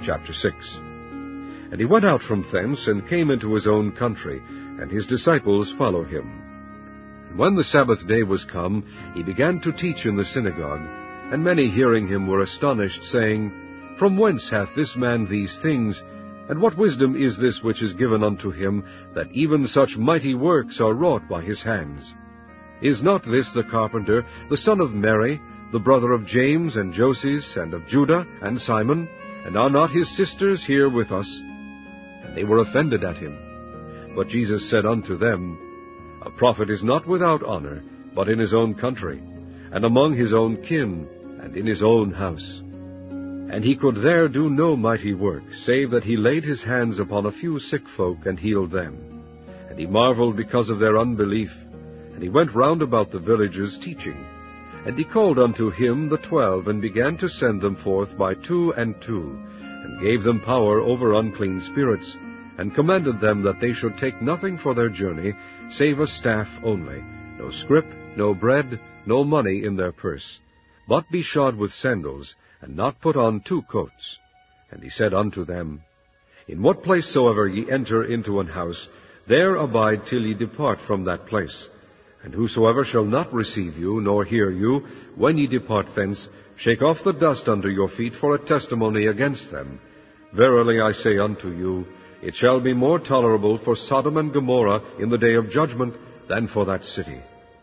Chapter 6. And he went out from thence, and came into his own country, and his disciples follow him. And when the Sabbath day was come, he began to teach in the synagogue, and many hearing him were astonished, saying, From whence hath this man these things? And what wisdom is this which is given unto him, that even such mighty works are wrought by his hands? Is not this the carpenter, the son of Mary, the brother of James and Joses, and of Judah and Simon? And are not his sisters here with us? And they were offended at him. But Jesus said unto them, A prophet is not without honor, but in his own country, and among his own kin, and in his own house. And he could there do no mighty work, save that he laid his hands upon a few sick folk, and healed them. And he marveled because of their unbelief. And he went round about the villages, teaching. And he called unto him the 12, and began to send them forth by 2 and 2, and gave them power over unclean spirits, and commanded them that they should take nothing for their journey, save a staff only, no scrip, no bread, no money in their purse, but be shod with sandals, and not put on 2 coats. And he said unto them, In what place soever ye enter into an house, there abide till ye depart from that place. And whosoever shall not receive you, nor hear you, when ye depart thence, shake off the dust under your feet for a testimony against them. Verily I say unto you, it shall be more tolerable for Sodom and Gomorrah in the day of judgment than for that city.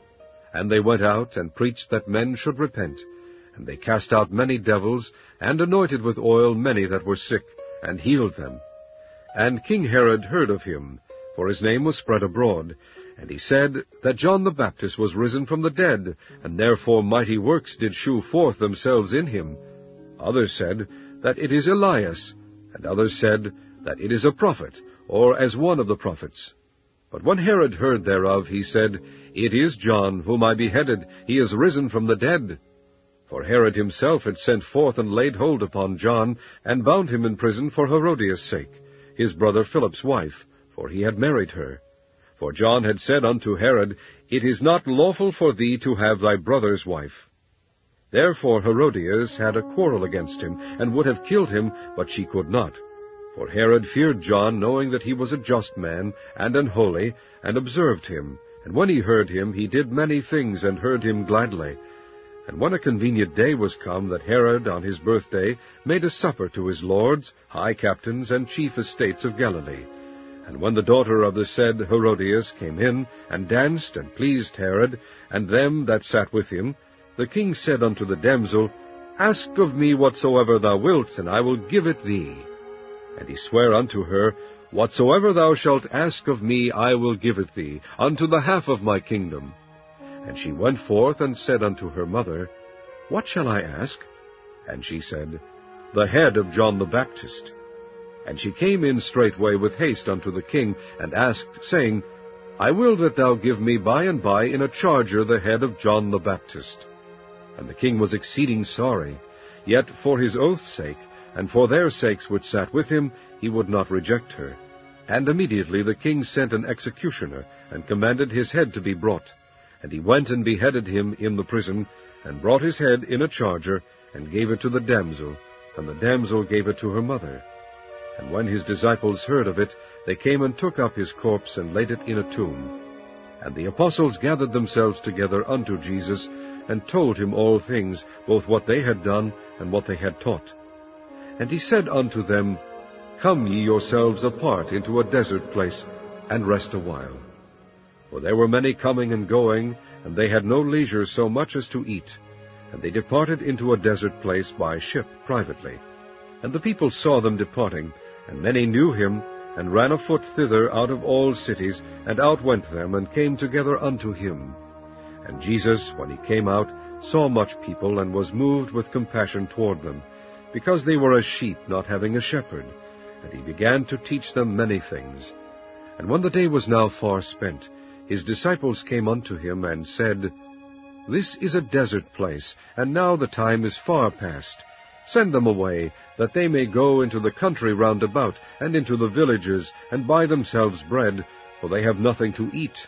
And they went out and preached that men should repent. And they cast out many devils, and anointed with oil many that were sick, and healed them. And King Herod heard of him, for his name was spread abroad. And he said that John the Baptist was risen from the dead, and therefore mighty works did shew forth themselves in him. Others said that it is Elias, and others said that it is a prophet, or as one of the prophets. But when Herod heard thereof, he said, It is John, whom I beheaded. He is risen from the dead. For Herod himself had sent forth and laid hold upon John, and bound him in prison for Herodias' sake, his brother Philip's wife, for he had married her. For John had said unto Herod, It is not lawful for thee to have thy brother's wife. Therefore Herodias had a quarrel against him, and would have killed him, but she could not. For Herod feared John, knowing that he was a just man, and an holy, and observed him. And when he heard him, he did many things, and heard him gladly. And when a convenient day was come, that Herod on his birthday made a supper to his lords, high captains, and chief estates of Galilee. And when the daughter of the said Herodias came in, and danced, and pleased Herod, and them that sat with him, the king said unto the damsel, Ask of me whatsoever thou wilt, and I will give it thee. And he sware unto her, Whatsoever thou shalt ask of me, I will give it thee, unto the half of my kingdom. And she went forth, and said unto her mother, What shall I ask? And she said, The head of John the Baptist. And she came in straightway with haste unto the king, and asked, saying, I will that thou give me by and by in a charger the head of John the Baptist. And the king was exceeding sorry, yet for his oath's sake, and for their sakes which sat with him, he would not reject her. And immediately the king sent an executioner, and commanded his head to be brought. And he went and beheaded him in the prison, and brought his head in a charger, and gave it to the damsel, and the damsel gave it to her mother. And when his disciples heard of it, they came and took up his corpse, and laid it in a tomb. And the apostles gathered themselves together unto Jesus, and told him all things, both what they had done, and what they had taught. And he said unto them, Come ye yourselves apart into a desert place, and rest a while. For there were many coming and going, and they had no leisure so much as to eat. And they departed into a desert place by ship privately. And the people saw them departing, and many knew him, and ran afoot thither out of all cities, and outwent them, and came together unto him. And Jesus, when he came out, saw much people, and was moved with compassion toward them, because they were as sheep not having a shepherd. And he began to teach them many things. And when the day was now far spent, his disciples came unto him, and said, This is a desert place, and now the time is far past. Send them away, that they may go into the country round about, and into the villages, and buy themselves bread, for they have nothing to eat.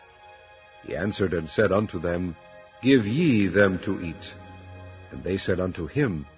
He answered and said unto them, Give ye them to eat. And they said unto him,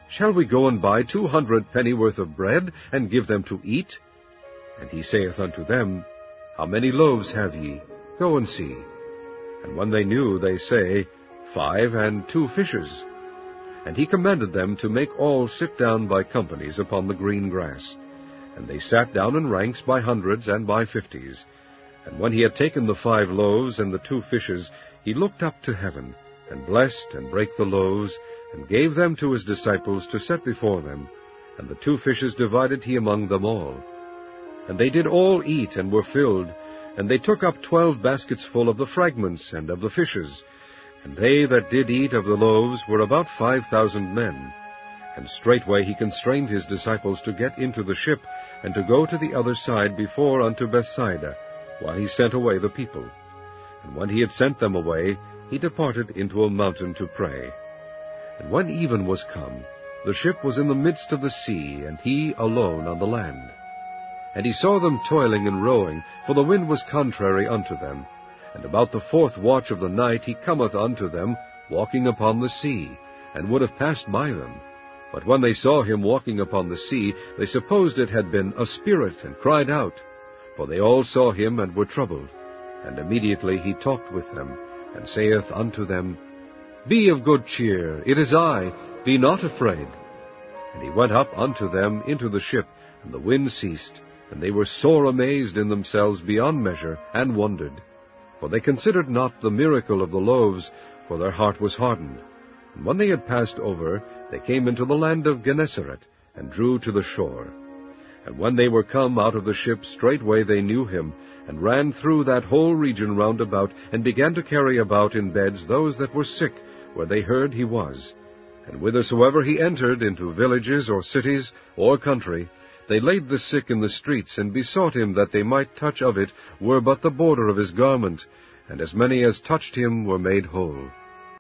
Shall we go and buy 200 pennyworth of bread, and give them to eat? And he saith unto them, How many loaves have ye? Go and see. And when they knew, they say, 5 and 2 fishes. And he commanded them to make all sit down by companies upon the green grass. And they sat down in ranks by hundreds and by 50s. And when he had taken the 5 loaves and the 2 fishes, he looked up to heaven, and blessed, and brake the loaves, and gave them to his disciples to set before them. And the 2 fishes divided he among them all. And they did all eat, and were filled. And they took up 12 baskets full of the fragments and of the fishes. And they that did eat of the loaves were about 5,000 men. And straightway he constrained his disciples to get into the ship, and to go to the other side before unto Bethsaida, while he sent away the people. And when he had sent them away, he departed into a mountain to pray. And when even was come, the ship was in the midst of the sea, and he alone on the land. And he saw them toiling and rowing, for the wind was contrary unto them. And about the 4th watch of the night he cometh unto them, walking upon the sea, and would have passed by them. But when they saw him walking upon the sea, they supposed it had been a spirit, and cried out. For they all saw him, and were troubled. And immediately he talked with them, and saith unto them, Be of good cheer, it is I, be not afraid. And he went up unto them into the ship, and the wind ceased, and they were sore amazed in themselves beyond measure, and wondered. For they considered not the miracle of the loaves, for their heart was hardened. And when they had passed over, they came into the land of Gennesaret, and drew to the shore. And when they were come out of the ship, straightway they knew him, and ran through that whole region round about, and began to carry about in beds those that were sick, where they heard he was. And whithersoever he entered, into villages, or cities, or country, they laid the sick in the streets, and besought him that they might touch of it, were but the border of his garment. And as many as touched him were made whole.